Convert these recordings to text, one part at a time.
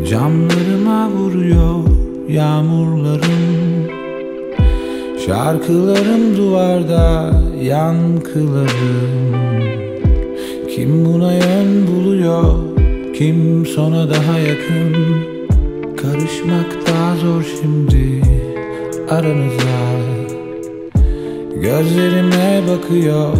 Camlarıma vuruyor yağmurlarım, şarkılarım duvarda yankılarım. Kim buna yön buluyor, kim sona daha yakın. Karışmak daha zor şimdi aranıza. Gözlerime bakıyor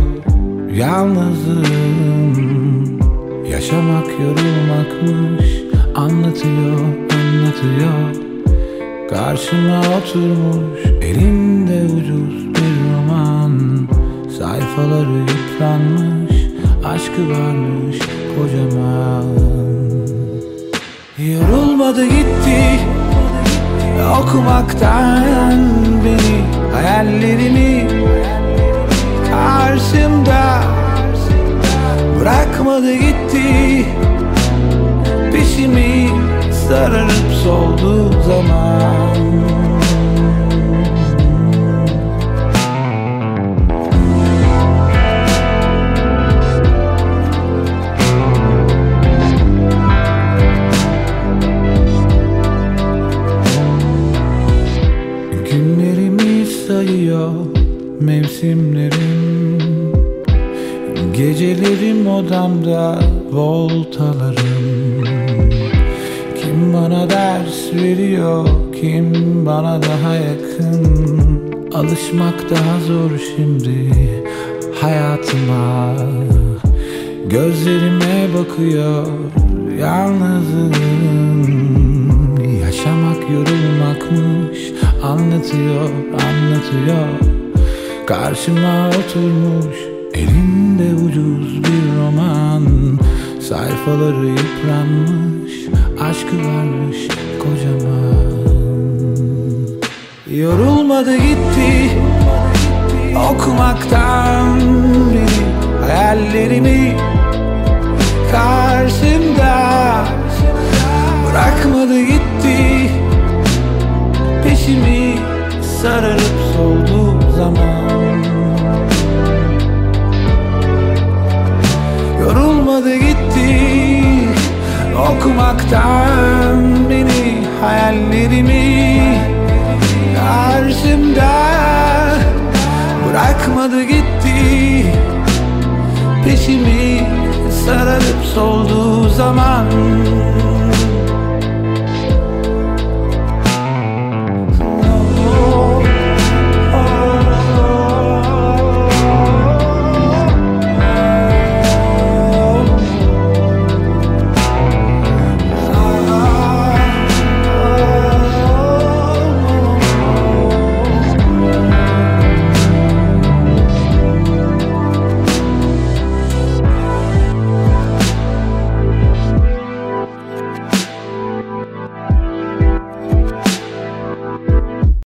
yalnızım. Yaşamak yorulmakmış, anlatıyor, anlatıyor. Karşıma oturmuş, elinde ucuz bir roman. Sayfaları yıpranmış, aşkı varmış kocaman. Yorulmadı gitti okumaktan beni, hayallerimi karşımda. Bırakmadı gitti peşimi, sararıp soldu zaman. Günlerimi sayıyor mevsimlerim. Gecelerim odamda voltalarım. Kim bana ders veriyor, kim bana daha yakın. Alışmak daha zor şimdi hayatıma. Gözlerime bakıyor yalnızım. Yaşamak yorulmakmış, anlatıyor, anlatıyor. Karşıma oturmuş, elinde ucuz bir roman. Sayfaları yıpranmış, aşkı varmış kocaman. Yorulmadı gitti okumaktan beni, hayallerimi karşımda. Bırakmadı gitti peşimi, sararıp soldu zaman. Yorulmadı gitti okumaktan beni, hayallerimi karşımda. Bırakmadı gitti peşimi, sararıp soldu zaman.